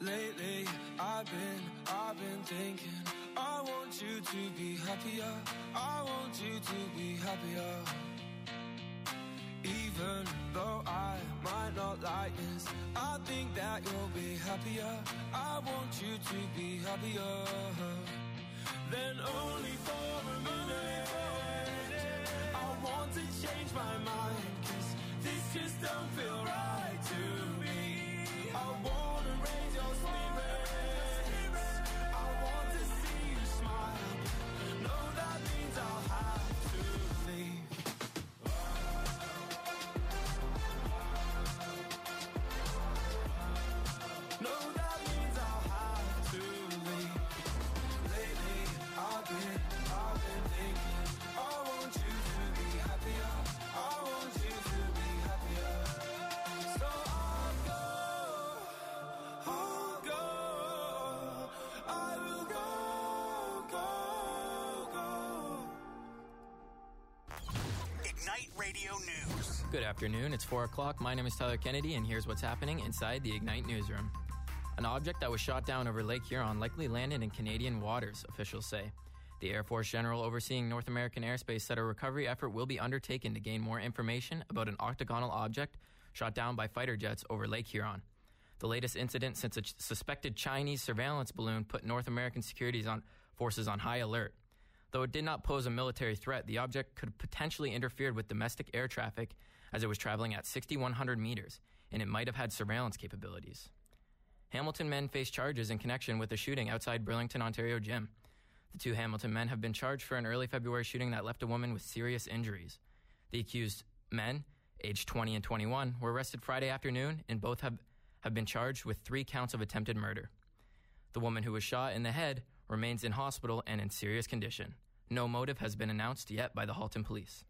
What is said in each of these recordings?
Lately, I've been thinking, I want you to be happier. I want you to be happier. Even though I might not like this, I think that you'll be happier. I want you to be happier. Then only for a minute, I want to change my mind, 'cause this just don't feel right to me. I wanna raise your spirits, I want to see you smile. No, that means I'll have to leave. No, that means I'll have to leave. Lately, I've been thinking, I want you to be happier. I want you to be happier. So I'll go, I will go. Ignite Radio News. Good afternoon, it's 4 o'clock. My name is Tyler Kennedy, and here's what's happening inside the Ignite newsroom. An object that was shot down over Lake Huron likely landed in Canadian waters, officials say. The Air Force General overseeing North American airspace said a recovery effort will be undertaken to gain more information about an octagonal object shot down by fighter jets over Lake Huron. The latest incident since a suspected Chinese surveillance balloon put North American security forces on high alert. Though it did not pose a military threat, the object could have potentially interfered with domestic air traffic as it was traveling at 6,100 meters, and it might have had surveillance capabilities. Hamilton men face charges in connection with a shooting outside Burlington, Ontario gym. The two Hamilton men have been charged for an early February shooting that left a woman with serious injuries. The accused men, aged 20 and 21, were arrested Friday afternoon, and both have been charged with 3 counts of attempted murder. The woman who was shot in the head remains in hospital and in serious condition. No motive has been announced yet by the Halton police.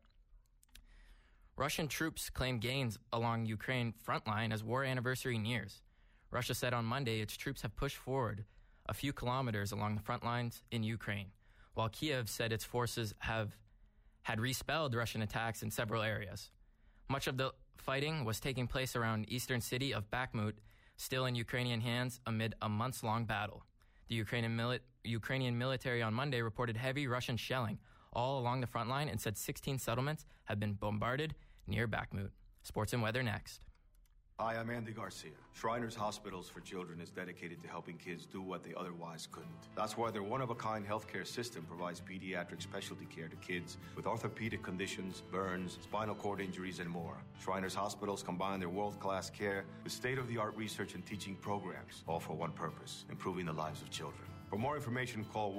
Russian troops claim gains along Ukraine front line as war anniversary nears. Russia said on Monday its troops have pushed forward a few kilometers along the front lines in Ukraine, while Kiev said its forces had repelled Russian attacks in several areas. Much of the fighting was taking place around eastern city of Bakhmut, still in Ukrainian hands amid a months-long battle. The Ukrainian military on Monday reported heavy Russian shelling all along the front line and said 16 settlements have been bombarded near Bakhmut. Sports and weather next. Hi, I'm Andy Garcia. Shriners Hospitals for Children is dedicated to helping kids do what they otherwise couldn't. That's why their one-of-a-kind healthcare system provides pediatric specialty care to kids with orthopedic conditions, burns, spinal cord injuries, and more. Shriners Hospitals combine their world-class care with state-of-the-art research and teaching programs, all for one purpose, improving the lives of children. For more information, call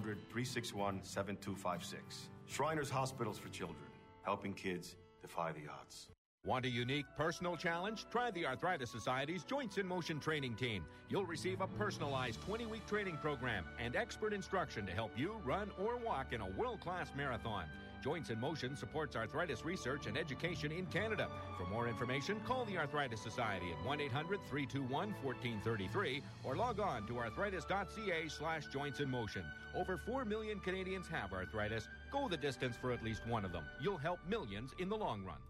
1-800-361-7256. Shriners Hospitals for Children, helping kids defy the odds. Want a unique personal challenge? Try the Arthritis Society's Joints in Motion training team. You'll receive a personalized 20-week training program and expert instruction to help you run or walk in a world-class marathon. Joints in Motion supports arthritis research and education in Canada. For more information, call the Arthritis Society at 1-800-321-1433 or log on to arthritis.ca/jointsinmotion. Over 4 million Canadians have arthritis. Go the distance for at least one of them. You'll help millions in the long run.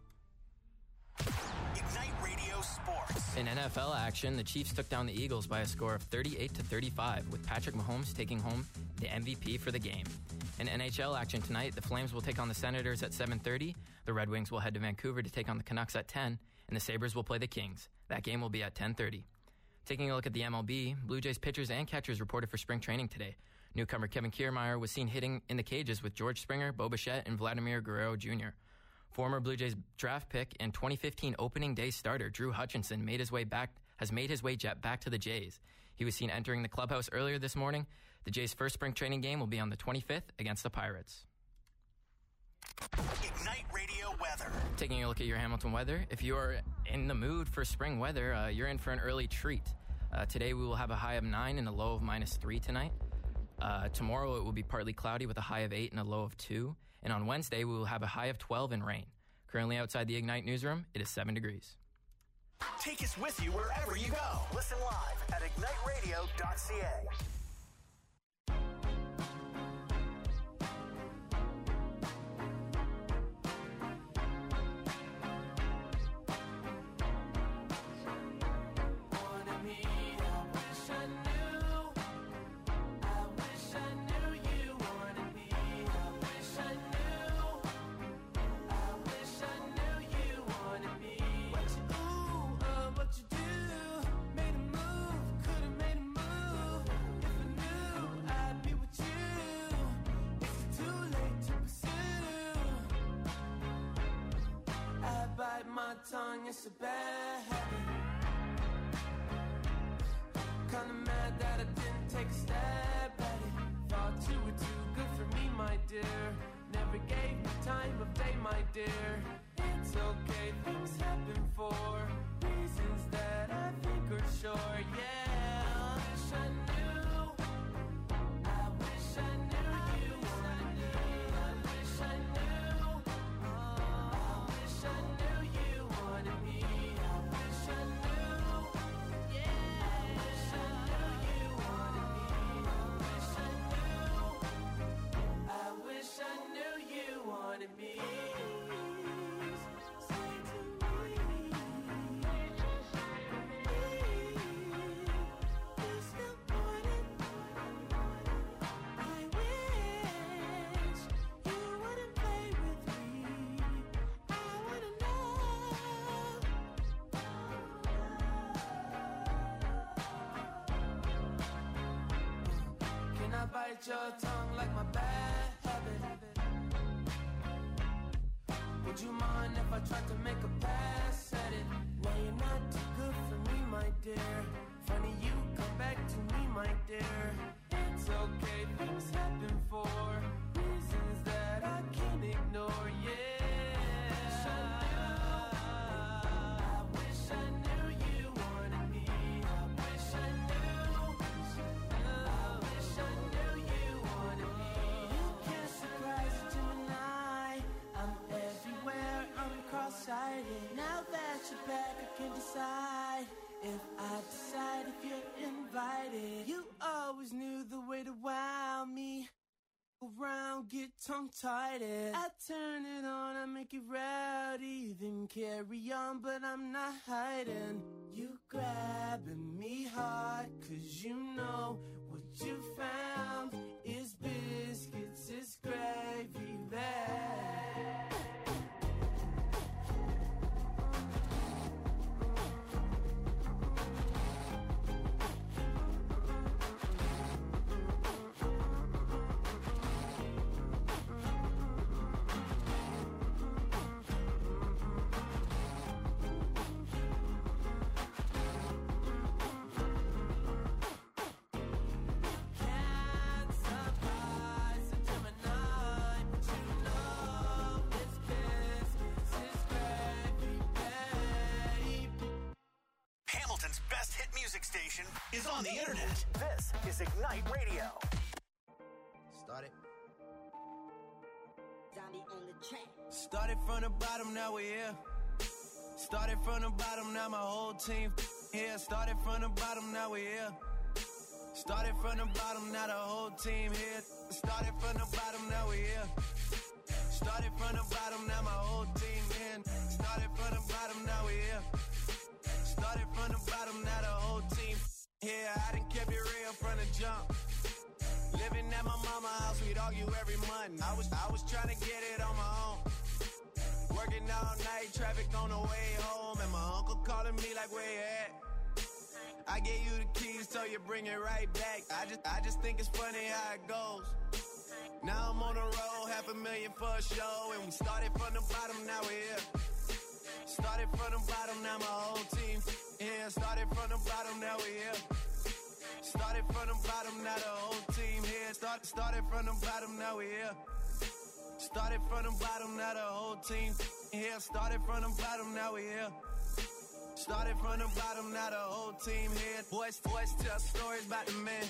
Ignite Radio Sports. In NFL action, the Chiefs took down the Eagles by a score of 38-35, with Patrick Mahomes taking home the MVP for the game. In NHL action tonight, the Flames will take on the Senators at 7:30, the Red Wings will head to Vancouver to take on the Canucks at 10, and the Sabres will play the Kings. That game will be at 10:30. Taking a look at the MLB, Blue Jays pitchers and catchers reported for spring training today. Newcomer Kevin Kiermaier was seen hitting in the cages with George Springer, Bo Bichette, and Vladimir Guerrero Jr. Former Blue Jays draft pick and 2015 opening day starter Drew Hutchinson has made his way back to the Jays. He was seen entering the clubhouse earlier this morning. The Jays' first spring training game will be on the 25th against the Pirates. Ignite Radio weather. Taking a look at your Hamilton weather. If you are in the mood for spring weather, you're in for an early treat. Today we will have a high of 9 and a low of -3 tonight. Tomorrow it will be partly cloudy with a high of 8 and a low of 2. And on Wednesday we will have a high of 12 and rain. Currently outside the Ignite newsroom, it is 7 degrees. Take us with you wherever you go. Listen live at igniteradio.ca. Wanna meet up with tongue, it's a bad habit. Kinda mad that I didn't take a stab at it. Thought you were too good for me, my dear. Never gave me time of day, my dear. It's okay, things happen for reasons that I think are sure, yeah. I wish I knew. I wish I knew you. I wish I knew. I wish I knew you wanted me. I wish I knew. Yeah. I wish I knew you wanted me. I wish I knew. I wish I knew you wanted me. Bite your tongue like my bad habit. Would you mind if I tried to make a pass at it? No, you're not too good for me, my dear. Funny you come back to me, my dear. It's okay, things happen for reasons that I can't ignore, yeah. I wish I knew you wanted me. I wish I knew. I wish I knew you wanted me. You can't surprise a Gemini. I'm everywhere, I'm cross-sighted. Now that you're back, I can decide if I decide if you're invited. You always knew the way to wow me. Around, get tongue-tied. I turn it on, I make it rowdy. Then carry on, but I'm not hiding. You grabbing me hard, cause you know what you found is biscuits, is gravy there. Best hit music station is on the internet. This is Ignite Radio. Started. Zombie on the track. Started from the bottom, now we're here. Started from the bottom, now my whole team here. Started from the bottom, now we're here. Started from the bottom, now the whole team here. Started from the bottom, now we're here. Started from the bottom, now my whole team in. Started from the bottom, now we're here. Started from the bottom, now the whole team here. I done kept it real from the jump. Living at my mama's house, we'd argue every month. I was trying to get it on my own. Working all night, traffic on the way home, and my uncle calling me like, where you at? I gave you the keys, so you bring it right back. I just think it's funny how it goes. Now I'm on the road, $500,000 for a show, and we started from the bottom, now we're here. Started from the bottom, now my whole team here. Started from the bottom, now we're here. Started from the bottom, now the whole team here. Started from the bottom, now we're here. Started from the bottom, now the whole team here. Started from the bottom, now we're here. Started from the bottom, now the whole team here. Boys tell stories about the man.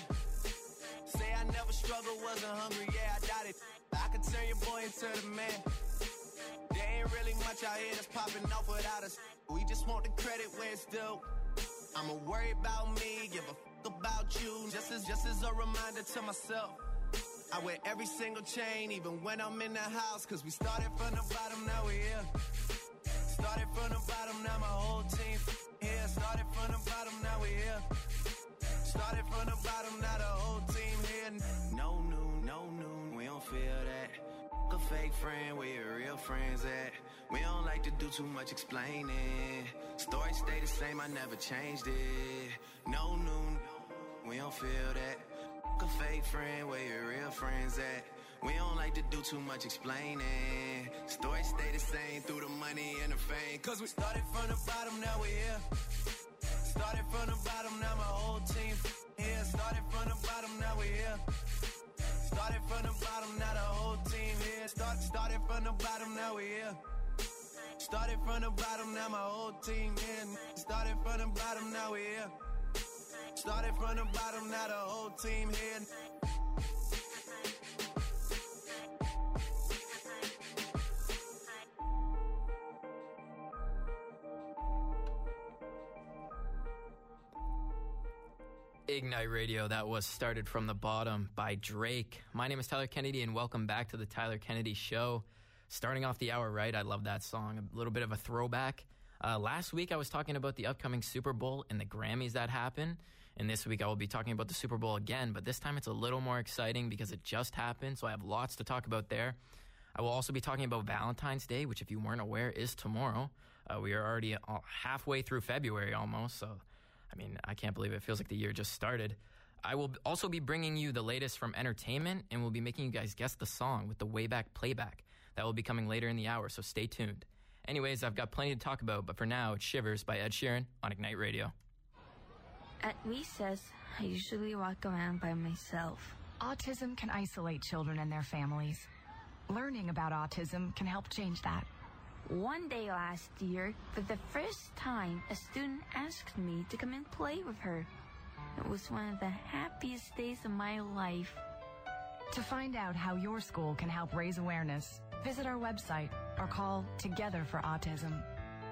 Say I never struggled, wasn't hungry, yeah, I doubt it. I could turn your boy into the man. There ain't really much out here that's popping off without us. We just want the credit where it's due. I'ma worry about me, give a fuck about you. Just as a reminder to myself. I wear every single chain, even when I'm in the house. Cause we started from the bottom, now we're here. Started from the bottom, now my whole team here. Started from the bottom, now we're here. Started from the bottom, now the whole team here. No noon, we don't feel that. A fake friend, where your real friends at? We don't like to do too much explaining. Story stay the same, I never changed it. No noon, we don't feel that. A fake friend, where your real friends at? We don't like to do too much explaining. Stories stay the same through the money and the fame. Cause we started from the bottom, now we're here. Started from the bottom, now my whole team here. Started from the bottom, now we're here. Started from the bottom, now the whole team here. Started from the bottom, now we're here. Started from the bottom, now my whole team here. Started from the bottom, now we're here. Started from the bottom, now the whole team here. Ignite Radio, that was Started from the Bottom by Drake. My name is Tyler Kennedy, and welcome back to the Tyler Kennedy Show. Starting off the hour right, I love that song. A little bit of a throwback. Last week, I was talking about the upcoming Super Bowl and the Grammys that happen. And this week, I will be talking about the Super Bowl again, but this time it's a little more exciting because it just happened, so I have lots to talk about there. I will also be talking about Valentine's Day, which, if you weren't aware, is tomorrow. We are already halfway through February almost, so I mean, I can't believe it feels like the year just started. I will also be bringing you the latest from entertainment, and we'll be making you guys guess the song with the Wayback Playback. That will be coming later in the hour, so stay tuned. Anyways, I've got plenty to talk about, but for now, it's Shivers by Ed Sheeran on Ignite Radio. At recess, I usually walk around by myself. Autism can isolate children and their families. Learning about autism can help change that. One day last year, for the first time, a student asked me to come and play with her. It was one of the happiest days of my life. To find out how your school can help raise awareness, visit our website or call Together for Autism.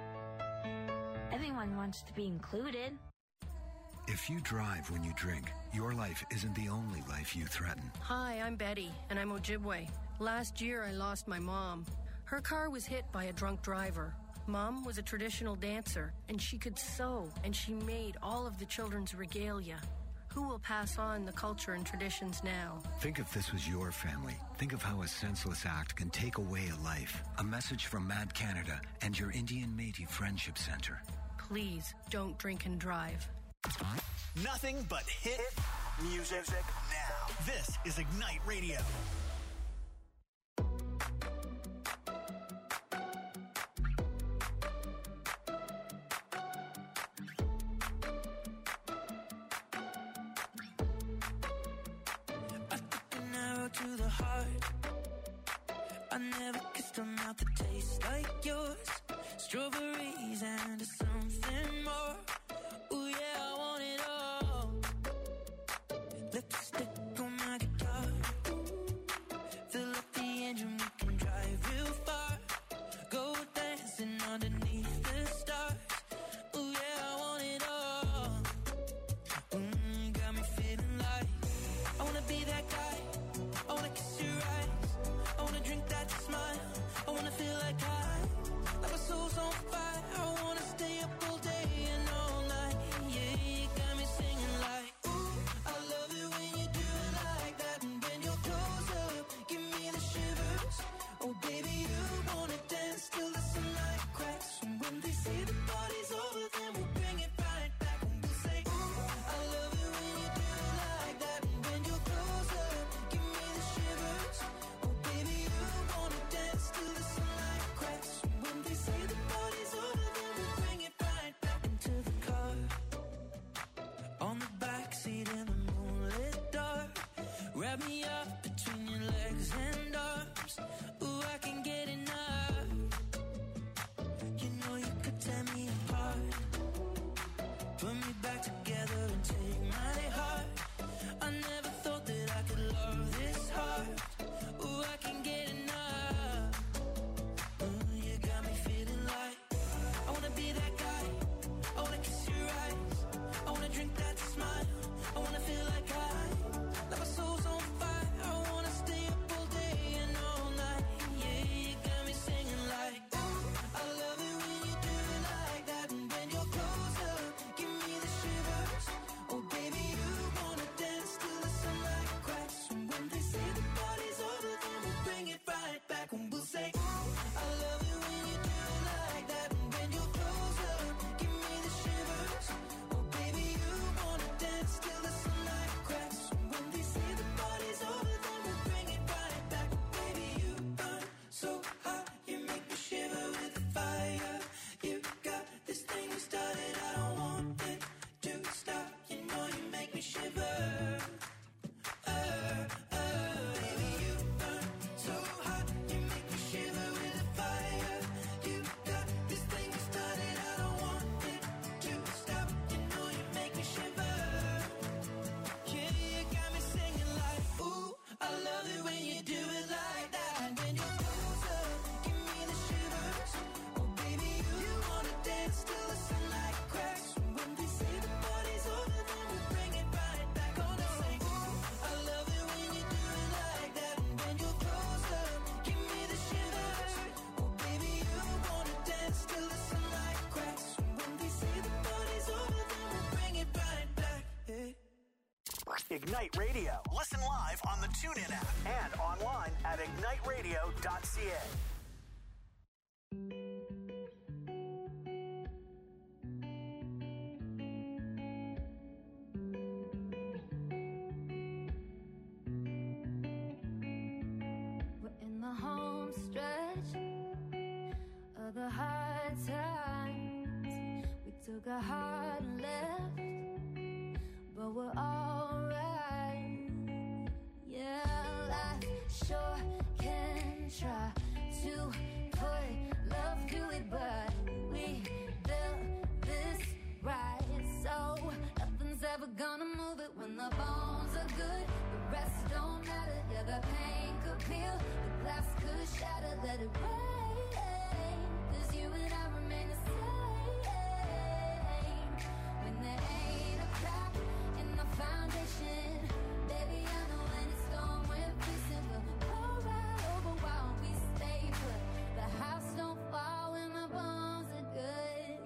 Everyone wants to be included. If you drive when you drink, your life isn't the only life you threaten. Hi, I'm Betty, and I'm Ojibwe. Last year, I lost my mom. Her car was hit by a drunk driver. Mom was a traditional dancer, and she could sew, and she made all of the children's regalia. Who will pass on the culture and traditions now? Think if this was your family. Think of how a senseless act can take away a life. A message from Mad Canada and your Indian Métis Friendship Center. Please don't drink and drive. Nothing but hit music now. This is Ignite Radio. To the heart, I never kissed a mouth that tastes like yours. Strawberries and something more. Ooh yeah, I want it all. Lipstick on my guitar. Fill up the engine, we can drive real far. Go dancing underneath the stars. Ooh yeah, I want it all. Got me feeling like I wanna be that guy. I wanna kiss your eyes, I wanna drink that smile, I wanna feel like my soul's on fire, I wanna stay up all day and all night, yeah, you got me singing like, ooh, I love it when you do it like that, and when you're close up, give me the shivers, oh baby, you wanna dance till the sunlight cracks, and when they say the party's over, then we'll bring it right back, and we'll say, ooh, I love it when you do it like that, and when you're close up, give me the shivers, oh baby, you wanna dance till the sunlight cracks, and when they say the party's over, then we'll bring it right back into the car, on the backseat in the moonlit dark, wrap me up between your legs and arms, ooh, I can get enough, you know you could tear me apart, put me back together and take my heart, I never thought that I could love this hard, ooh, I can get enough, you got me feeling like I wanna be that guy, I wanna kiss your eyes, I wanna drink that smile, I wanna feel like my soul's on fire, I Ignite Radio. Listen live on the TuneIn app and online at igniteradio.ca. We're in the home stretch of the hard times. We took a hard left, but we're alright. Yeah, life sure can try to put love to it, but we built this right, so nothing's ever gonna move it. When the bones are good, the rest don't matter. Yeah, the pain could peel, the glass could shatter. Let it rain, 'cause you and I remain the same. When there ain't a crack in the foundation, baby, I know when it's storm, we're facing. We'll roll right over while we stay put. The house don't fall when the bones are good.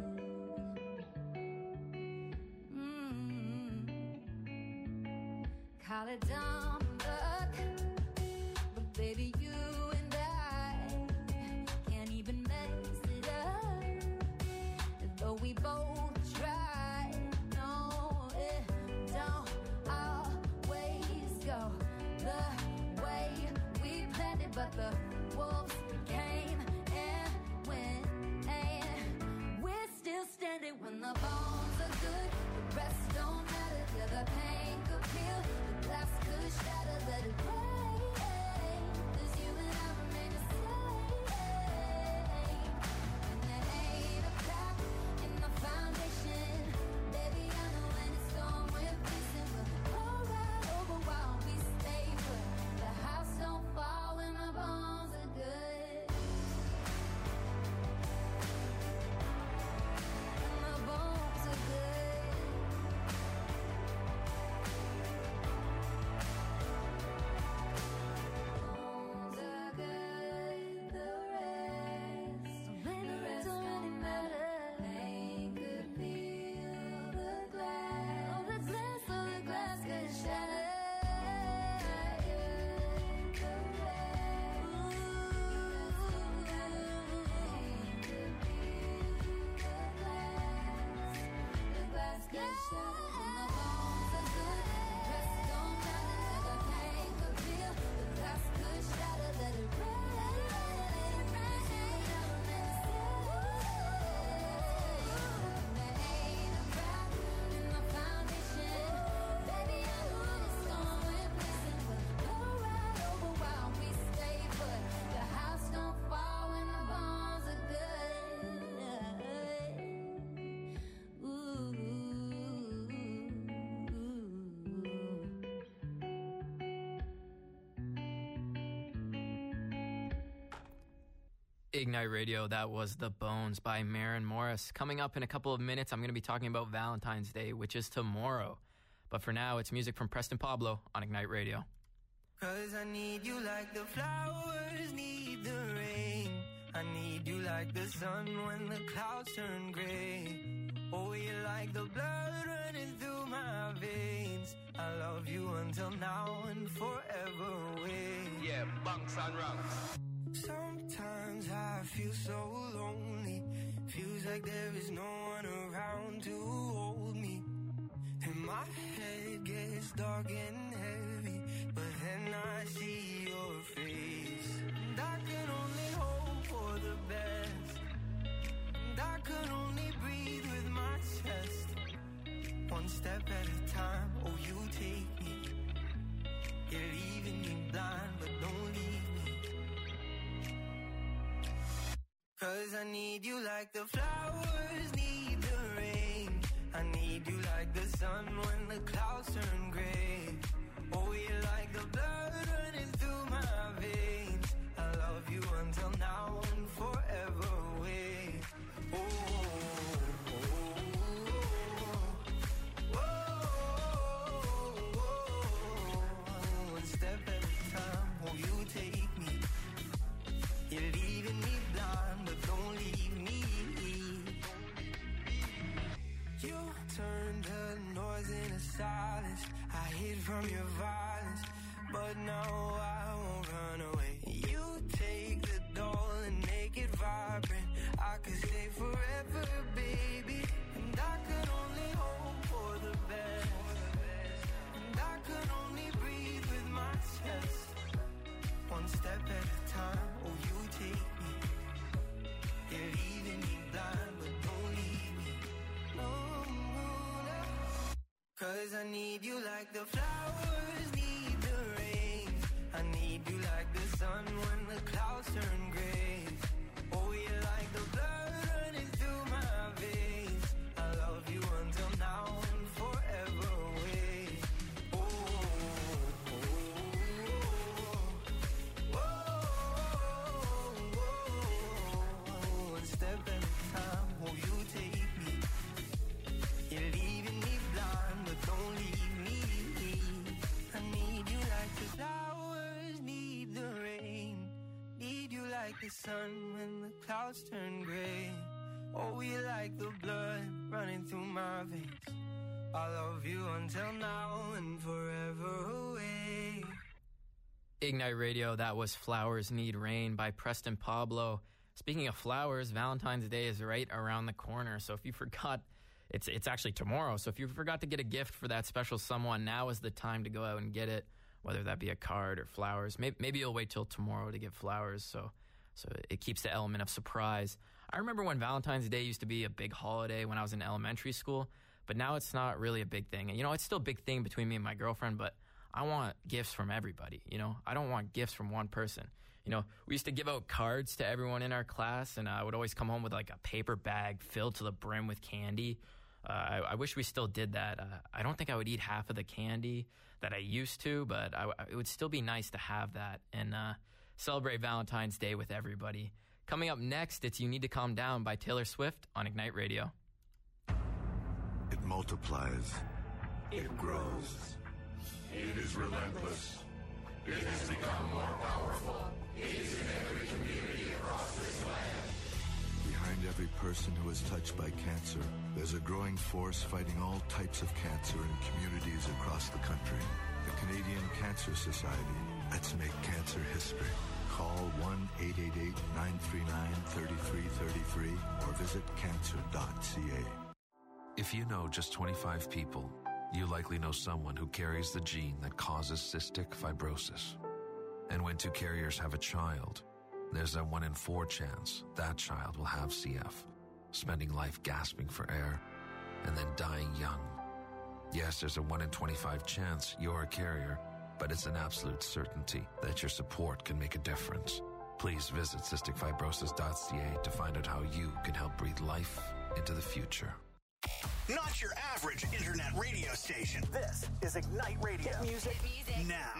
Call it dumb luck, but baby, you and I can't even mess it up. Though we both try, no, it don't always go the way we planned it. But the wolves came and went, and we're still standing. When the bones are good, the rest don't matter. Yeah, the pain could peel, the glass could shatter. Let it rain, 'cause you and I remain the same. When there ain't a crack in the foundation, baby, I know when it's storm, we're facing. We'll roll right over while we stay put. The house don't fall when the bones are good. When the bones are good. Bones are good, the rest don't really matter. Pain could peel the glass, oh the glass could shatter. The rest, pain could peel the glass could shatter. When the bones are good, the rest don't matter. The pain could peel, the glass could shatter. Let it rain. There ain't a crack in the foundation, baby, I know when it's storm, we're facing. We'll blow right over while we stay put. The house don't fall when the bones are good. Ignite Radio, that was The Bones by Maren Morris. Coming up in a couple of minutes, I'm going to be talking about Valentine's Day, which is tomorrow. But for now, it's music from Preston Pablo on Ignite Radio. 'Cause I need you like the flowers need the rain. I need you like the sun when the clouds turn gray. Oh, you're like the blood running through my veins. I love you until now and forever away. Yeah, bunks and rocks. Sometimes I feel so lonely. Feels like there is no one around to hold me. And my head gets dark and heavy, but then I see your face. And I can only hope for the best. And I can only breathe with my chest. One step at a time, oh you take me. You're leaving me blind, but don't leave me. 'Cause I need you like the flowers need the rain. I need you like the sun when the clouds turn gray. Oh, you're like the blood running through my veins. I love you until now and forever away. Oh, oh, oh, oh, oh. One step at a time, oh, you take me. You're leaving me blind, but don't leave me. You turned the noise into silence. I hid from need you like the flowers need the rain. I need you like the sun when the clouds turn gray. Oh, you're like the blood running through my veins. I love you until now and forever away. Oh, oh, oh, oh, oh. One step at a time, oh, you take me. You're leaving me blind, but don't leave me. I need you like the flowers need the rain. Need you like the sun when the clouds turn gray. Oh, you like the blood running through my veins. I love you until now and forever away. Ignite Radio, that was Flowers Need Rain by Preston Pablo. Speaking of flowers, Valentine's Day is right around the corner. So if you forgot, it's actually tomorrow. So if you forgot to get a gift for that special someone, now is the time to go out and get it, whether that be a card or flowers. Maybe you'll wait till tomorrow to get flowers, so it keeps the element of surprise. I remember when Valentine's Day used to be a big holiday when I was in elementary school, but now it's not really a big thing. And, it's still a big thing between me and my girlfriend, but I want gifts from everybody, I don't want gifts from one person. We used to give out cards to everyone in our class, and I would always come home with like a paper bag filled to the brim with candy. I wish we still did that. I don't think I would eat half of the candy that I used to, but it would still be nice to have that and celebrate Valentine's Day with everybody. Coming up next, it's You Need to Calm Down by Taylor Swift on Ignite Radio. It multiplies. It grows. It is relentless. It has become more powerful. It is in every community across this land. Behind every person who is touched by cancer, there's a growing force fighting all types of cancer in communities across the country. The Canadian Cancer Society. Let's make cancer history. Call 1-888-939-3333 or visit cancer.ca. If you know just 25 people, you likely know someone who carries the gene that causes cystic fibrosis. And when two carriers have a child, there's a 1 in 4 chance that child will have CF, spending life gasping for air and then dying young. Yes, there's a 1 in 25 chance you're a carrier, but it's an absolute certainty that your support can make a difference. Please visit cysticfibrosis.ca to find out how you can help breathe life into the future. Not your average internet radio station. This is Ignite Radio. Hit music, now.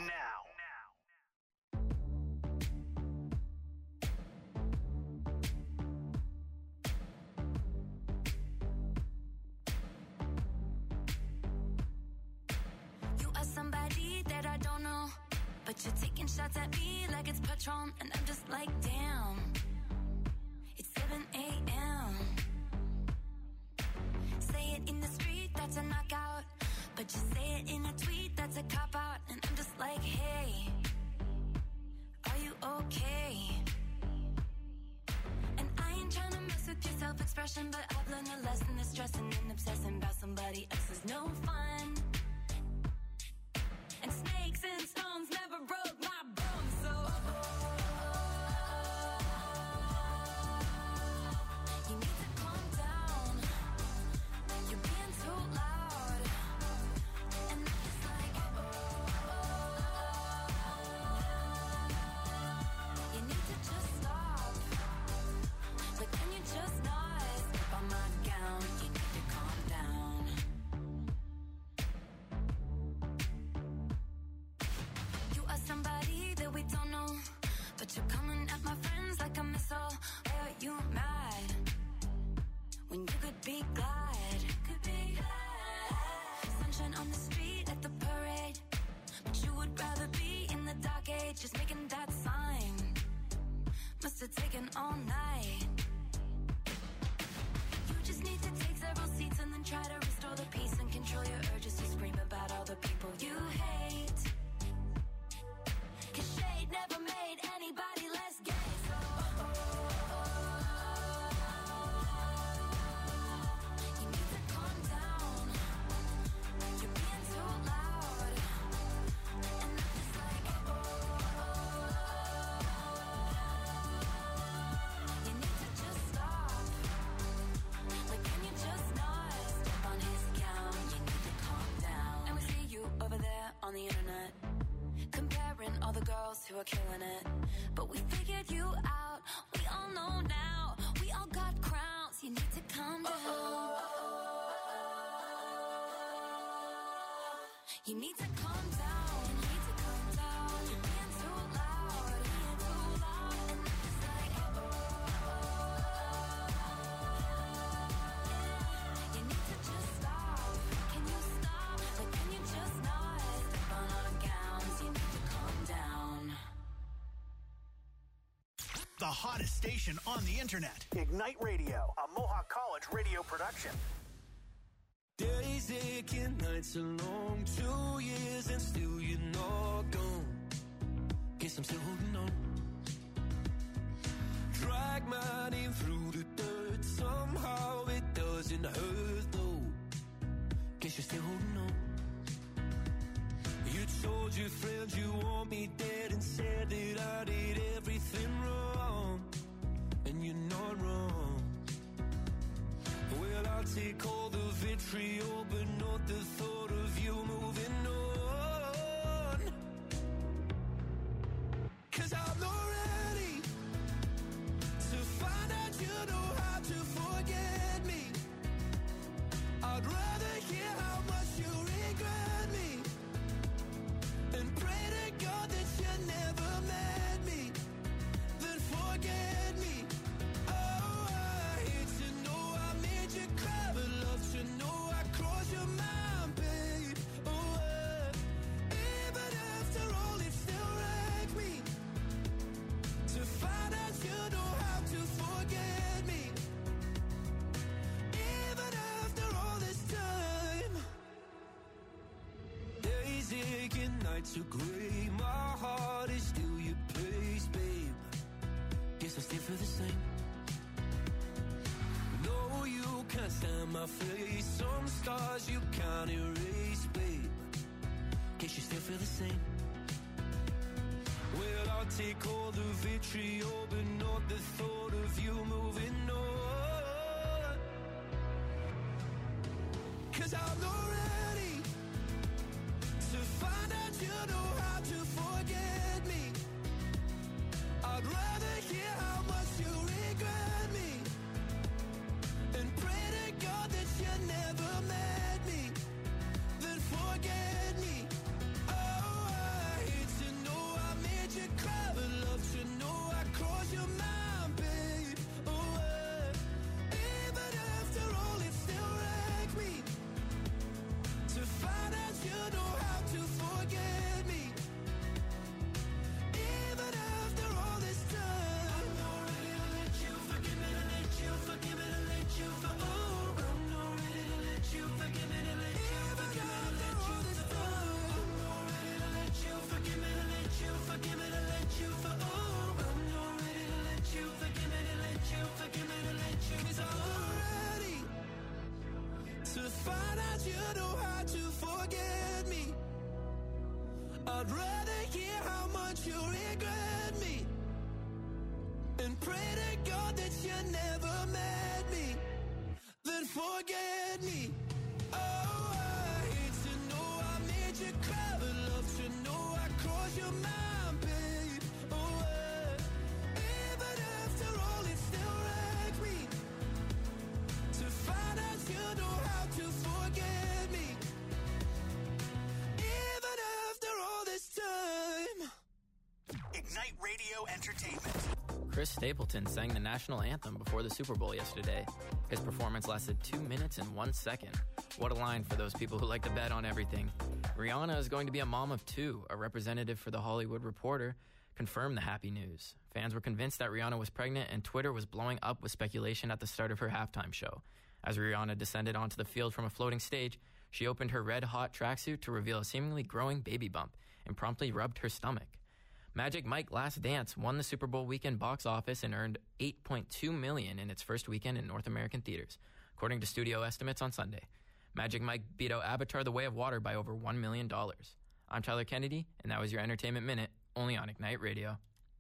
You are somebody that I don't know, but you're taking shots at me like it's Patron, and I'm just like, damn. It's 7 a.m. Say it in the street, that's a knockout. But you say it in a tweet, that's a cop-out. And I'm just like, hey, are you okay? And I ain't trying to mess with your self-expression, but I've learned a lesson that stressing and obsessing about somebody else is no fun. And snakes and stones never broke my bones, so you need to calm down. You're being too loud, and I'm just like, you need to just stop. But can you just not step on my gown? You need to calm down. You are somebody that we don't know, but you're coming at my friends like a missile. Why are you mad when you could be glad? Sunshine on the street at the parade, but you would rather be in the dark age. Just making that sign must have taken all night. You just need to take several seats and then try to restore the peace and control your urges to scream about all the people you hate. 'Cause shade never made anybody less gay, so you need to calm down. You're being too loud, and I'm just like, you need to just stop. Like, can you just not step on his gown? You need to calm down. And we you were killing it. But we figured you out, we all know now. We all got crowns, you need to calm down. You need to calm down, you need to calm down. You're being too loud, being too loud. And it's like, you need to just stop. Can you stop? Like, can you just not step on our gowns? You need to calm down. The hottest station on the internet. Ignite Radio, a Mohawk College radio production. Days aching, nights are long, 2 years and still you're not gone. Guess I'm still holding on. Drag my name through the dirt, somehow it doesn't hurt though. Guess you're still holding on. You told your friends you want me dead and said that I did everything wrong. And you're not wrong. Well, I'll take all the vitriol, but not the thought of you moving on. 'Cause I'm not ready to find out you know how to forget me. I'd rather hear how much you regret me and pray to God that you never met me, then forget me. Oh, I hate to know I made you cry, but love to know I crossed your mind, babe. Oh, even after all, it still wrecked me to find out you know how to forget me. Even after all this time, days aching, nights are gray. My heart is still your place, babe. Guess I still feel the same. No, you can't stand my face. Some scars you can't erase, babe. Guess you still feel the same. Well, I'll take all the vitriol, but not the thought of you moving on. 'Cause I'm not ready to find out you know how to forget me. I'd rather hear how much you regret me and pray to God that you never met me, then forget me. Oh, I hate to know I made you cry, but love to know I crossed your mind, babe. Oh, even after all, it still wrecked me to find out you know how to forget me. Even after all this time, I'm not ready to let you forgive me, to let you forgive me, to let you for. Oh, I'm not ready to let you forgive me, to let you forgive me, to let you for. I'm not ready to let you forgive me, to let you forgive me, to let you for. Oh, I'm not ready to let you forgive me, to let you forgive me, to let you. 'Cause I'm not ready to find out you know how to forget me. I'd rather hear how much you regret me and pray to God that you never met me, then forget me. Oh, I hate to know I made you cry, but love to know I crossed your mind, babe. Oh, even after all, it still wrecked me to find out you know how to forget me. Even after all this time. Ignite Radio Entertainment. Chris Stapleton sang the national anthem before the Super Bowl yesterday. His performance lasted 2 minutes and 1 second. What a line for those people who like to bet on everything. Rihanna is going to be a mom of 2. A representative for The Hollywood Reporter confirmed the happy news. Fans were convinced that Rihanna was pregnant, and Twitter was blowing up with speculation at the start of her halftime show. As Rihanna descended onto the field from a floating stage, she opened her red-hot tracksuit to reveal a seemingly growing baby bump and promptly rubbed her stomach. Magic Mike Last Dance won the Super Bowl weekend box office and earned $8.2 million in its first weekend in North American theaters, according to studio estimates on Sunday. Magic Mike beat out Avatar: The Way of Water by over $1 million. I'm Tyler Kennedy, and that was your Entertainment Minute, only on Ignite Radio.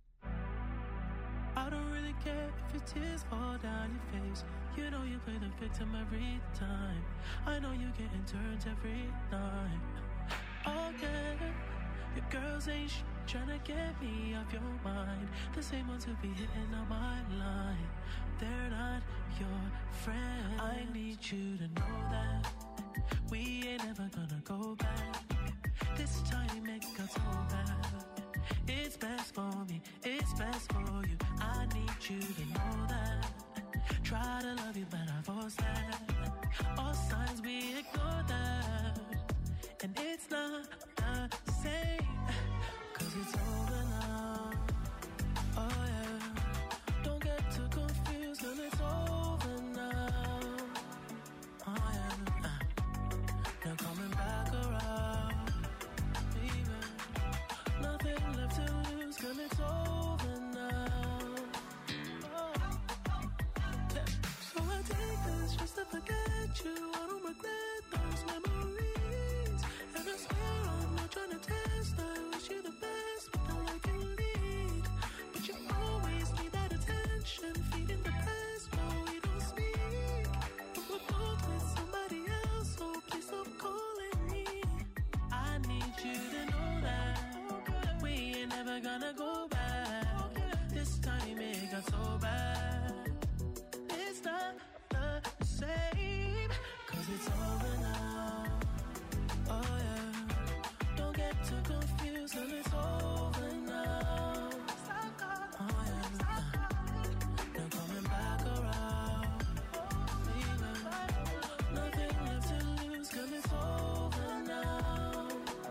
I don't really care if your tears fall down your face. You know you play the victim every time. I know you getting turns every night. Oh yeah, your girls ain't tryna get me off your mind. The same ones who be hitting on my line, they're not your friend. I need you to know that we ain't ever gonna go back. This time it got so bad. It's best for me, it's best for you. I need you to know that. Try to love you, but I force that. All signs we ignore that. And it's not the same, 'cause it's over now. Oh yeah, don't get too confused, girl, it's over now. Oh yeah, now coming back around, baby. Nothing left to lose, girl, it's over now. Oh. Yeah. So I take this just to forget you. I don't regret those memories. And I swear I'm not trying to test. I wish you the best with all I can lead. But you always need that attention, feeding the past while we don't speak. But we're both with somebody else, so please stop calling me. I need you to know that we ain't never gonna go back. This time it got so bad. It's not the same, 'cause it's over now. Oh yeah, don't get too confused, and it's over now. Oh yeah, now coming back around, baby. Nothing left to lose, 'cause it's over now.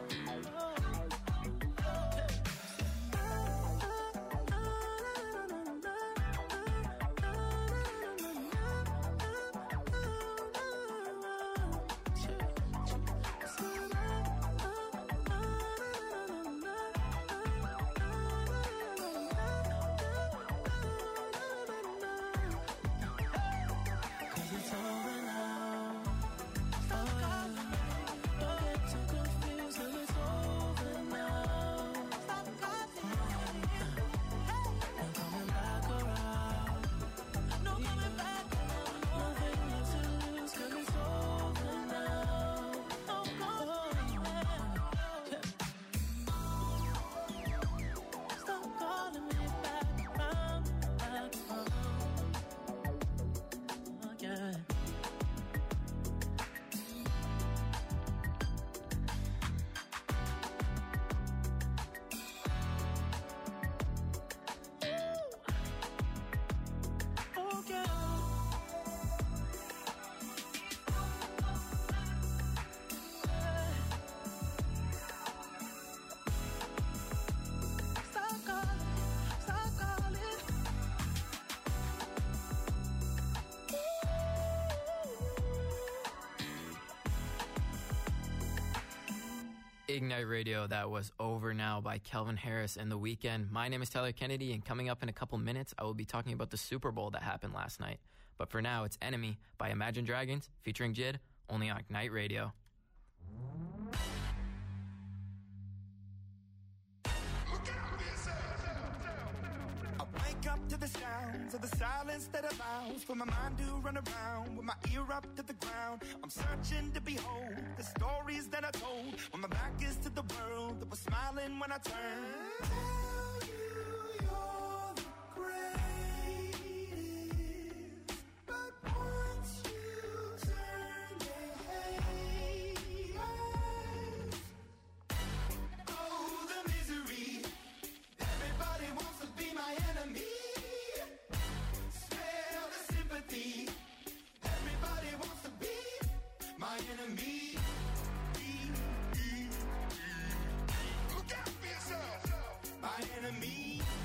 Ignite Radio, that was Over Now by Calvin Harris and The Weeknd. My name is Tyler Kennedy, and coming up in a couple minutes, I will be talking about the Super Bowl that happened last night. But for now, it's Enemy by Imagine Dragons, featuring Jid, only on Ignite Radio. I wake up to the sounds of the silence that allows for my mind to run around with my ear up to the ground. I'm searching to behold the stories that I told when my back is to the world that was smiling when I turned. Tell you you're the greatest, but once you turn, they hate us. Oh, the misery. Everybody wants to be my enemy. Smell the sympathy. Everybody wants to be my enemy. Look out for yourself. My enemy.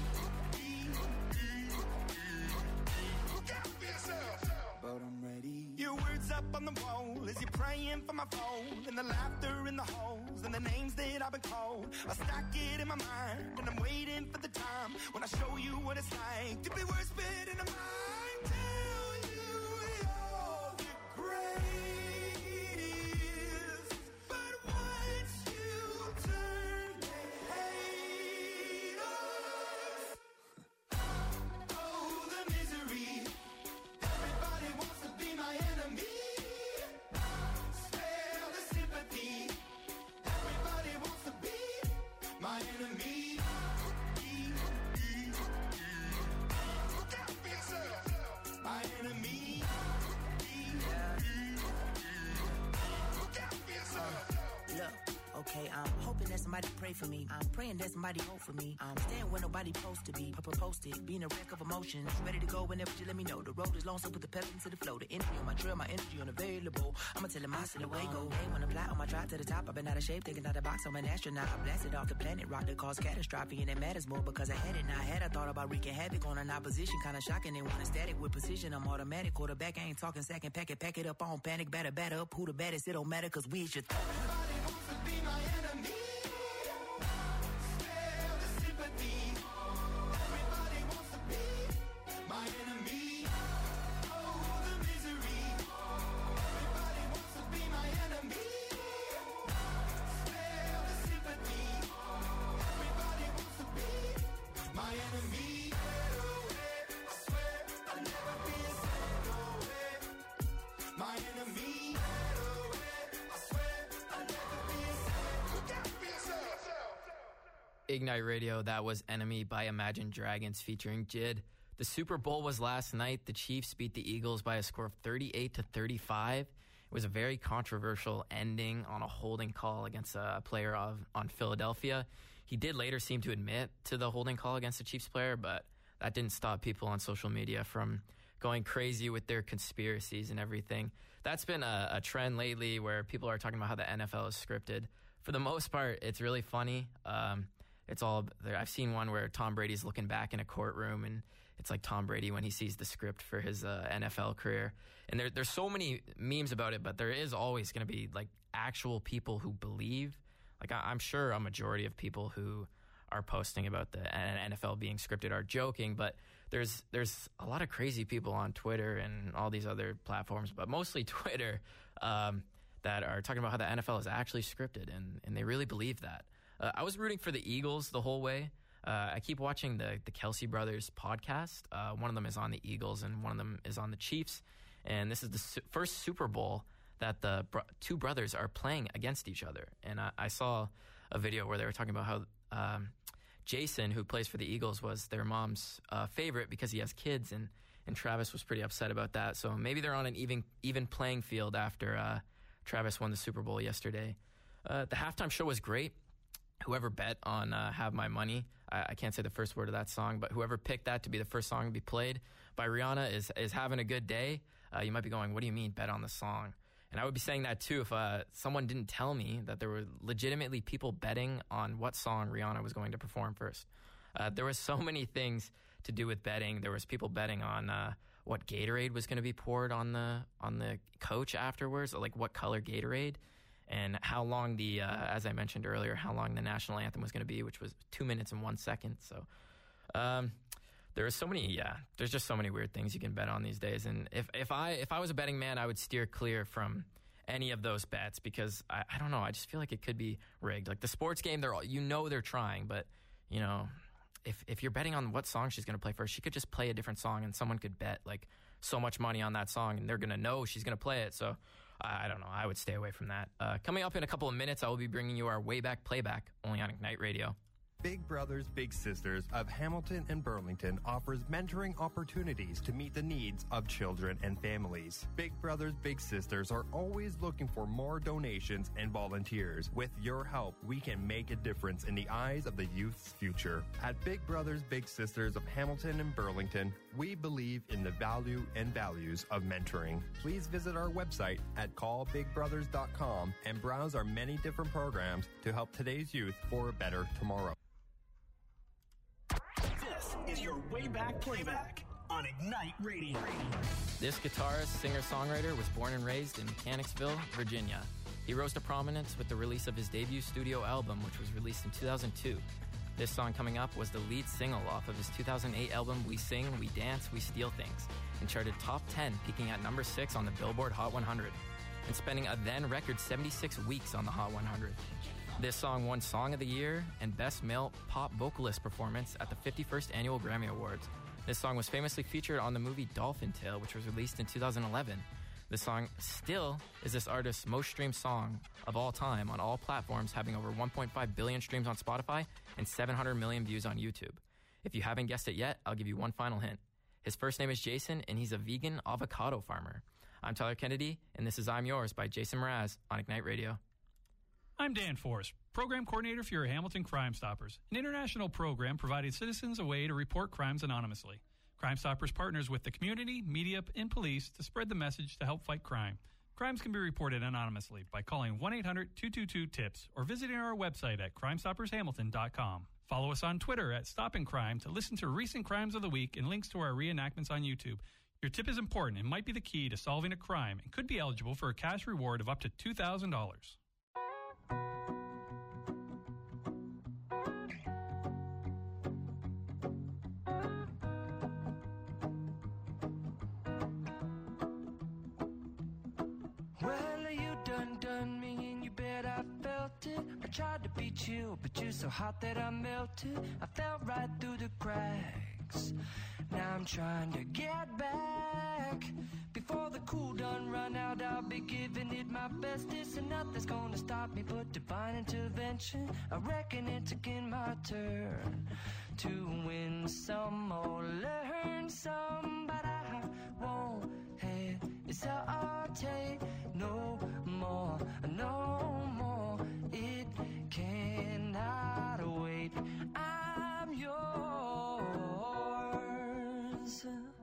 Look out for yourself. But I'm ready. Your words up on the wall as you're praying for my phone, and the laughter in the halls and the names that I've been called. I stack it in my mind and I'm waiting for the time when I show you what it's like to be worse fit in a mind. Tell you you're the greatest, but once you turn, they hate us. Oh, the misery. Everybody wants to be my enemy. Spare the sympathy. Everybody wants to be my enemy. somebody pray for me. I'm praying that somebody hope for me. I'm staying where nobody supposed to be. Posted, being a wreck of emotions. Ready to go whenever you let me know. The road is long, so put the pedal into the flow. The energy on my trail, my energy unavailable. I'ma tell him I still away go. Hey, when I fly on my drive to the top, I've been out of shape, thinking out the box. I'm an astronaut. I blasted off the planet, rock that caused catastrophe, and it matters more because I had it. Now I had I thought about wreaking havoc on an opposition, kinda shocking. They want a static with precision. I'm automatic, quarterback. I ain't talking second, pack it up on panic, batter up. Who the baddest? It don't matter, cause we should. Everybody wants to be my enemy. Spare the sympathy. Everybody wants to be my enemy. Oh, the misery. Everybody wants to be my enemy. Spare the sympathy. Everybody wants to be my enemy. I swear I'll never be a second away. My enemy. Ignite Radio, that was Enemy by Imagine Dragons featuring JID. The Super Bowl was last night. The Chiefs beat the Eagles by a score of 38-35. It was a very controversial ending on a holding call against a player on Philadelphia. He did later seem to admit to the holding call against the Chiefs player, but that didn't stop people on social media from going crazy with their conspiracies and everything. That's been a trend lately where people are talking about how the NFL is scripted. For the most part, it's really funny. It's all there. I've seen one where Tom Brady's looking back in a courtroom, and it's like Tom Brady when he sees the script for his NFL career. And there's so many memes about it, but there is always going to be like actual people who believe. Like I'm sure a majority of people who are posting about the NFL being scripted are joking, but there's a lot of crazy people on Twitter and all these other platforms, but mostly Twitter, that are talking about how the NFL is actually scripted, and they really believe that. I was rooting for the Eagles the whole way. I keep watching the Kelsey Brothers podcast. One of them is on the Eagles and one of them is on the Chiefs. And this is the first Super Bowl that the two brothers are playing against each other. And I saw a video where they were talking about how Jason, who plays for the Eagles, was their mom's favorite because he has kids. And Travis was pretty upset about that. So maybe they're on an even playing field after Travis won the Super Bowl yesterday. The halftime show was great. Whoever bet on Have My Money, I can't say the first word of that song, but whoever picked that to be the first song to be played by Rihanna is having a good day. You might be going, what do you mean bet on the song? And I would be saying that too if someone didn't tell me that there were legitimately people betting on what song Rihanna was going to perform first. There was so many things to do with betting. There was people betting on what Gatorade was going to be poured on the coach afterwards, like what color Gatorade. And how long as I mentioned earlier, how long the national anthem was going to be, which was 2 minutes and 1 second. So there are so many, there's just so many weird things you can bet on these days. And if I was a betting man, I would steer clear from any of those bets because I don't know, I just feel like it could be rigged. Like the sports game, they're trying, but you know, if you're betting on what song she's going to play first, she could just play a different song and someone could bet like so much money on that song and they're going to know she's going to play it. So I don't know. I would stay away from that. Coming up in a couple of minutes, I will be bringing you our Way Back Playback, only on Ignite Radio. Big Brothers Big Sisters of Hamilton and Burlington offers mentoring opportunities to meet the needs of children and families. Big Brothers Big Sisters are always looking for more donations and volunteers. With your help, we can make a difference in the eyes of the youth's future. At Big Brothers Big Sisters of Hamilton and Burlington, we believe in the value and values of mentoring. Please visit our website at callbigbrothers.com and browse our many different programs to help today's youth for a better tomorrow. This is your Way Back Playback on Ignite Radio. This guitarist, singer-songwriter was born and raised in Mechanicsville, Virginia. He rose to prominence with the release of his debut studio album, which was released in 2002. This song coming up was the lead single off of his 2008 album, We Sing, We Dance, We Steal Things, and charted top 10, peaking at number 6 on the Billboard Hot 100, and spending a then-record 76 weeks on the Hot 100. This song won Song of the Year and Best Male Pop Vocalist Performance at the 51st Annual Grammy Awards. This song was famously featured on the movie Dolphin Tale, which was released in 2011. This song still is this artist's most streamed song of all time on all platforms, having over 1.5 billion streams on Spotify and 700 million views on YouTube. If you haven't guessed it yet, I'll give you one final hint. His first name is Jason, and he's a vegan avocado farmer. I'm Tyler Kennedy, and this is I'm Yours by Jason Mraz on Ignite Radio. I'm Dan Forrest, Program Coordinator for your Hamilton Crime Stoppers, an international program providing citizens a way to report crimes anonymously. Crime Stoppers partners with the community, media, and police to spread the message to help fight crime. Crimes can be reported anonymously by calling 1-800-222-TIPS or visiting our website at crimestoppershamilton.com. Follow us on Twitter at Stopping Crime to listen to recent crimes of the week and links to our reenactments on YouTube. Your tip is important and might be the key to solving a crime and could be eligible for a cash reward of up to $2,000. Well, you done me and you bet I felt it. I tried to be chill, but you're so hot that I melted. I fell right through the cracks. Now I'm trying to get back. Before the cool done run out, I'll be giving it my bestest, and nothing's gonna stop me but divine intervention. I reckon it's again my turn to win some or learn some, but I won't hesitate no more, no more. It cannot wait. I'm yours.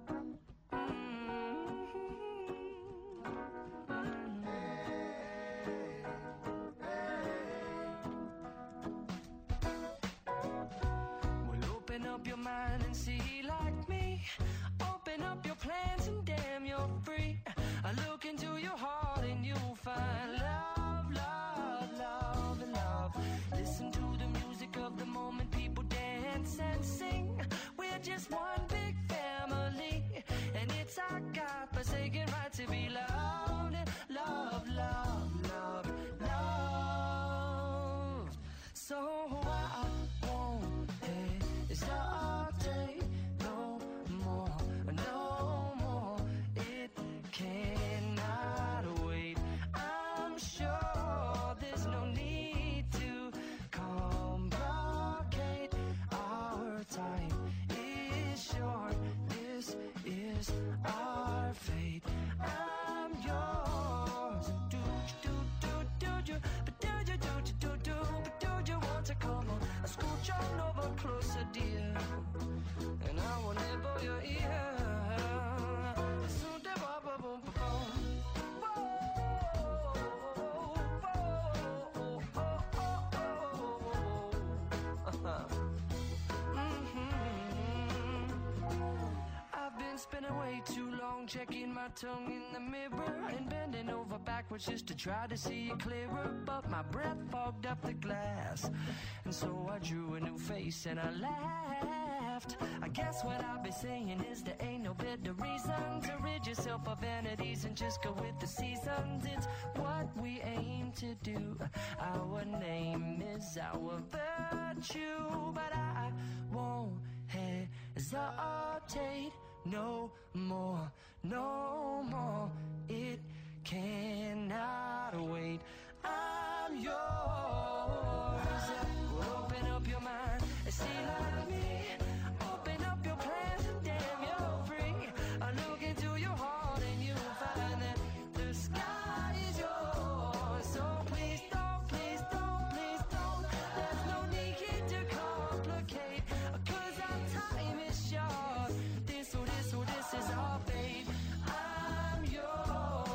Well, open up your mind and see like me. Open up your plans and damn, you're free. I look into your heart and you'll find love, love, love, and love. Listen to the music of the moment, people dance and sing. We're just one big family, and it's our God-forsaken right to be loved. Love, love, love, love. So I won't hesitate no more, no more. It cannot wait. I'm sure there's no need to complicate. Our time is short. This is our fate. I'm yours. Do you, but do you want to come on? Scooch on over closer, dear, and I will nibble your ear. I've been spinning way too long, checking my tongue in the mirror and bending over backwards just to try to see it clearer, but my breath fogged up the glass, and so I drew a new face and I laughed. I guess what I'll be saying is there ain't no better reason to rid yourself of vanities and just go with the seasons. It's what we aim to do. Our name is our virtue, but I won't hesitate no more, no more. It cannot wait. I'm yours. Open up your mind and see like me. Open up your plans and damn, you're free. I look into your heart and you'll find that the sky is yours. So please don't, please don't, please don't. There's no need to complicate, 'cause our time is short. This is our fate. I'm yours.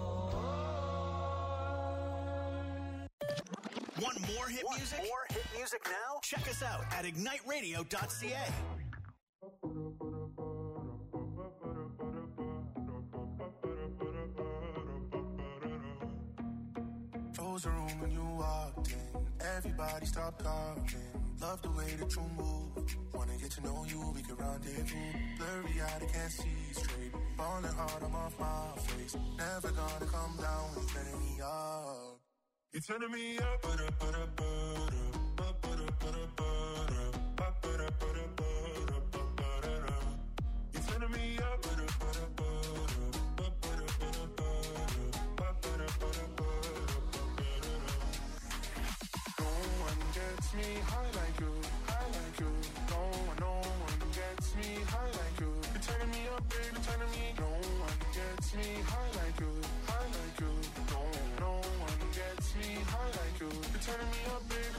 Want more hit music? More hit music now? Check us out at igniteradio.ca. Froze the room when you walked in. Everybody stopped talking. Love the way that you move. Wanna get to know you, we can rendezvous. Blurry eyed, I can't see straight. Falling hard, I'm off my face. Never gonna come down, you're turning me up. You're turning me up, You're turning me up, No one gets me high like you, No one gets me high like you. You're turning me up, baby, turning me. No one gets me high like you, No one gets me high like you. You're turning me up, baby.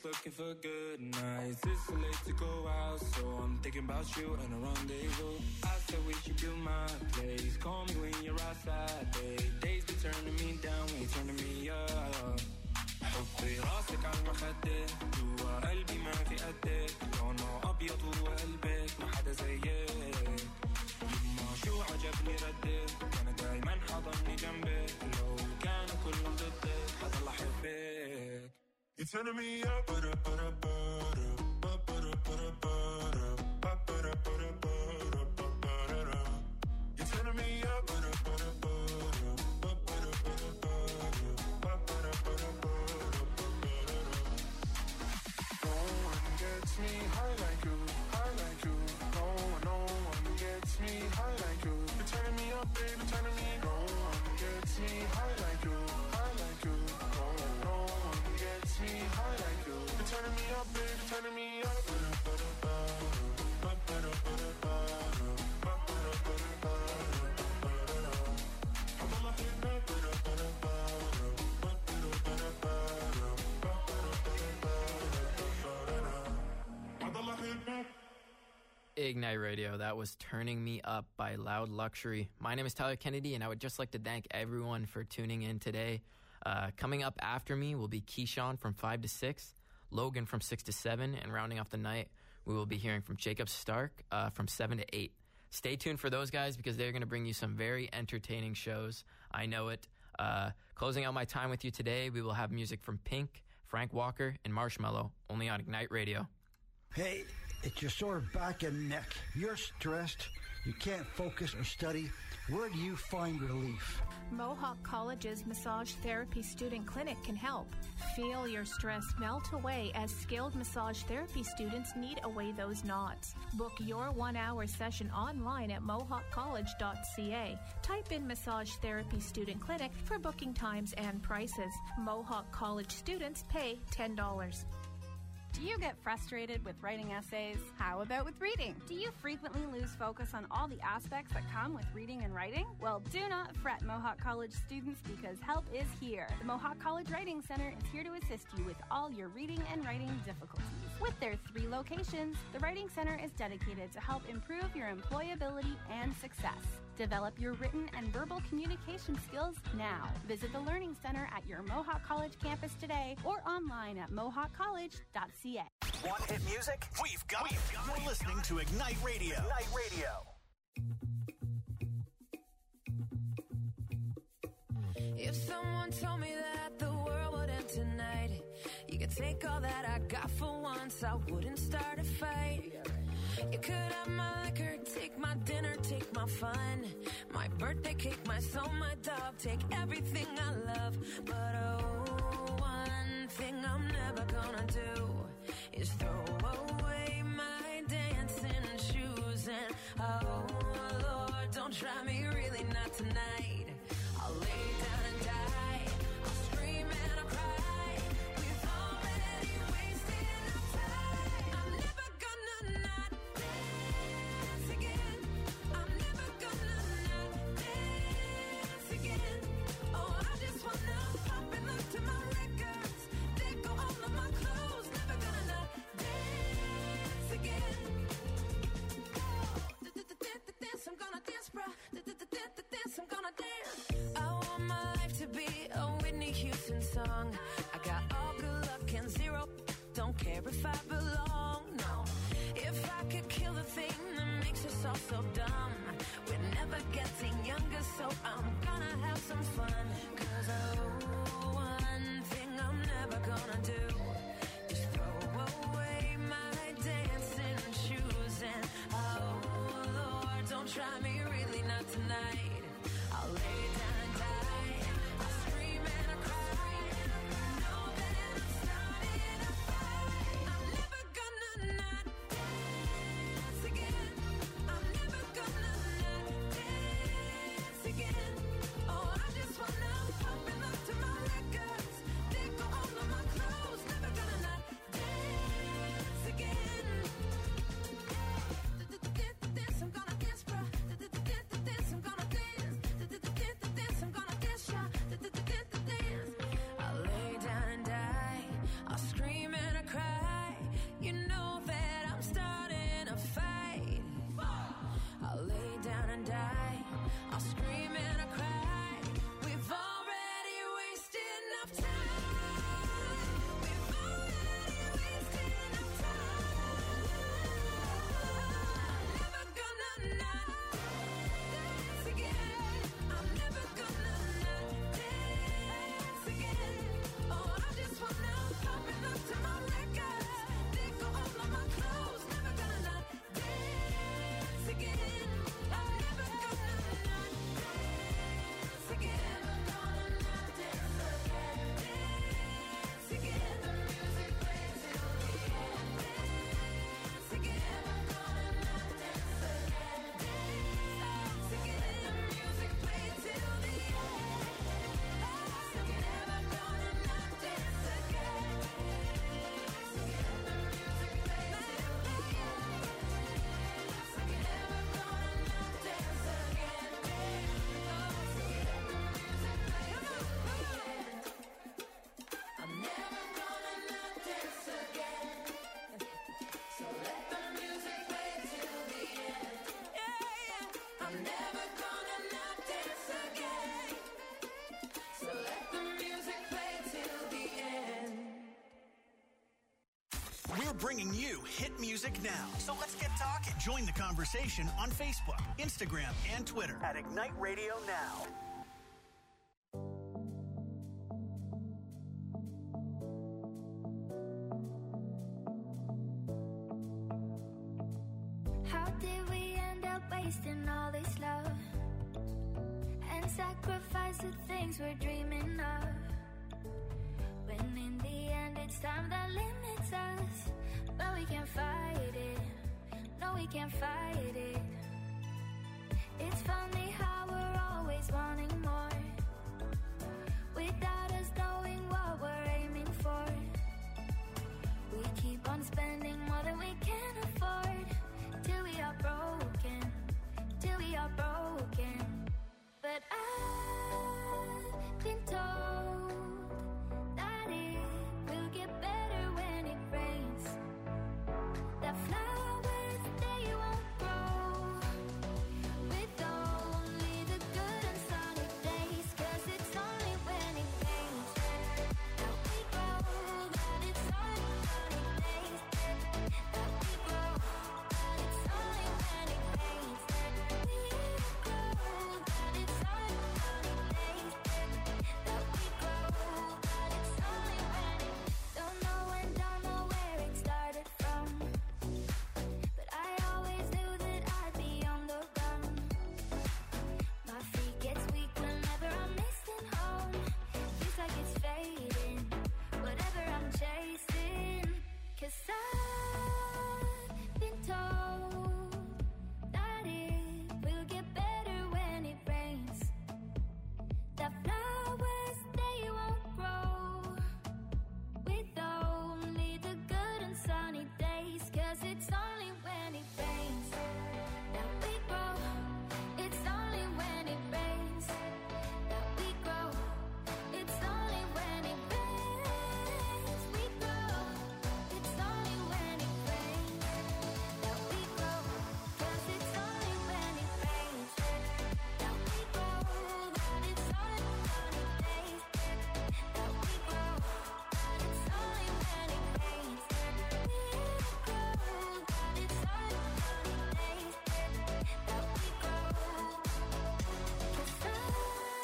looking for good nights. It's too late to go out, so I'm thinking about you and a rendezvous. I said we should do my place. Call me when you're outside, babe. Days be turning me down when you're turning me up. حطي راسك على المخدة جوا قلبي ما في قدك لونه أبيض وقلبك ما حدا زيك يما شو عجبني ردك كان دايما حضني جنبك لو كانوا كلهم ضدك حضل أحبك. You're turning me up, You're turning me up, me high like you, no one gets me high like you. You're turning me up, baby, turning me. No one gets me high like you, no one gets me high like you. You're turning me up, baby, turning me up. Ignite Radio, that was Turning Me Up by Loud Luxury. My name is Tyler Kennedy, and I would just like to thank everyone for tuning in today. Coming up after me will be Keyshawn from 5 to 6, Logan from 6 to 7, and rounding off the night, we will be hearing from Jacob Stark from 7 to 8. Stay tuned for those guys because they're going to bring you some very entertaining shows. I know it. Closing out my time with you today, we will have music from Pink, Frank Walker, and Marshmello, only on Ignite Radio. Hey, it's your sore back and neck. You're stressed. You can't focus or study. Where do you find relief? Mohawk College's Massage Therapy Student Clinic can help. Feel your stress melt away as skilled massage therapy students knead away those knots. Book your 1-hour session online at mohawkcollege.ca. Type in Massage Therapy Student Clinic for booking times and prices. Mohawk College students pay $10. Do you get frustrated with writing essays? How about with reading? Do you frequently lose focus on all the aspects that come with reading and writing? Well, do not fret, Mohawk College students, because help is here. The Mohawk College Writing Center is here to assist you with all your reading and writing difficulties. With their 3 locations, the Writing Center is dedicated to help improve your employability and success. Develop your written and verbal communication skills now. Visit the Learning Center at your Mohawk College campus today or online at mohawkcollege.ca. Want hit music? We've got it. You're listening to Ignite Radio. Ignite Radio. If someone told me that the world would end tonight, you could take all that I got for once, I wouldn't start a fight. You could have my liquor, take my dinner, take my fun, my birthday cake, my soul, my dog, take everything I love. But oh, one thing I'm never gonna do is throw away my dancing shoes. And oh Lord, don't try me, really not tonight. I'll lay down and die, I'll scream and I'll cry. We've already wasted enough time. I'm never gonna not dance again. I'm never gonna not dance again. Oh, I just wanna pop and look to my records. They go all of my clothes. Never gonna not dance again. Dance, I'm gonna dance, bro. Dance, I'm gonna dance. I want my life to be a Whitney Houston song. I got all good luck and zero. Don't care if I belong, no. If I could kill the thing that makes us all so dumb, we're never getting younger, so I'm gonna have some fun. 'Cause oh, one thing I'm never gonna do is throw away my dancing shoes. And oh Lord, don't try me, really not tonight. I'll lay down and die, I'll scream and I'll cry. Know that I'm starting a fight. I'm never gonna not dance again. I'm never gonna bringing you hit music now. So let's get talking. Join the conversation on Facebook, Instagram, and Twitter at Ignite Radio Now. How did we end up wasting all this love and sacrifice the things we're dreaming of? When in the end it's time that limits us, but we can't fight it. No, we can't fight it. It's funny how we're always wanting more without us knowing what we're aiming for. We keep on spending more than we can afford till we are broken, till we are broken. But I've been told that it will get better when it rains, that flowers, they won't grow with only the good and sunny days, 'cause it's only when it rains that we grow, that it's only sunny days that we grow, that it's only when it rains that we grow, that it's only sunny days that we grow, that it's only when it don't know when, don't know where it started from, but I always knew that I'd be on the run. My feet gets weak whenever I'm missing home. Feels like it's fading, whatever I'm chasing. 'Cause I've been told that it will get better when it rains, that flowers, they won't grow with only the good and sunny days, 'cause it's only when it rains that we grow. It's only when it rains that we grow. It's only when it rains we grow. It's only when it rains that we grow. 'Cause it's only when it rains that we grow. That it's only sunny days that we grow. That it's only when it rains that we grow. That it's only sunny days that we grow. 'Cause I've been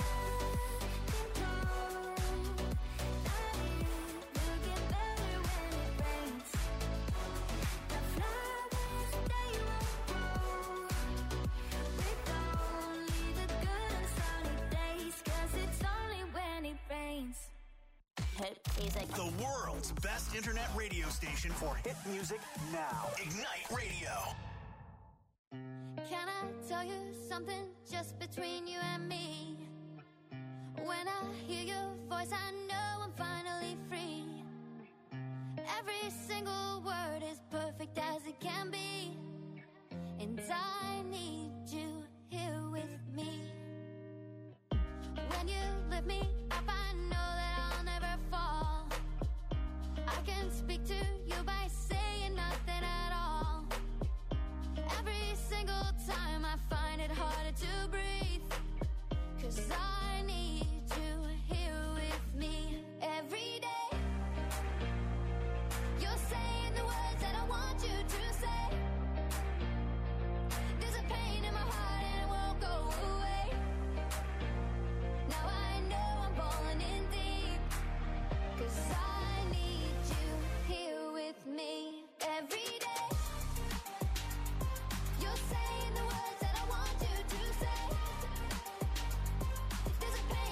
told that it will get better when it rains, that flowers, they won't grow with only the good and sunny days, 'cause it's only when it rains. Hit music. The world's best internet radio station for hit music now. Ignite Radio. Can I tell you something just between you and me? When I hear your voice, I know I'm finally free. Every single word is perfect as it can be, and I need you here with me. When you lift me up, I know that I'll never fall. I can speak to you by saying nothing at all. Every single time I find it harder to breathe, 'cause I need you here with me every day. You're saying the words that I want you to say. There's a pain in my heart and it won't go away. Now I know I'm falling in deep, 'cause I need you here with me every day. You're saying the words that I want you to say. There's a pain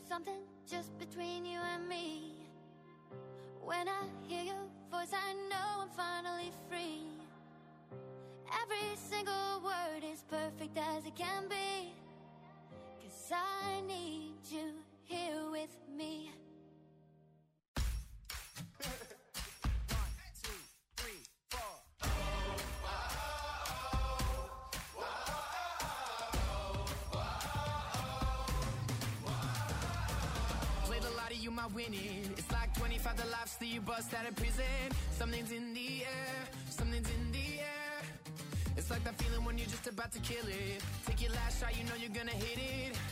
something just between you and me. When I hear your voice, I know I'm finally free. Every single word is perfect as it can be. 'Cause I need you here with me. 1, 2, 3, 4. Played a lot of you, my winning. It's like 25 the lives that you bust out of prison. Something's in the air, something's in the air. It's like that feeling when you're just about to kill it. Take your last shot, you know you're gonna hit it.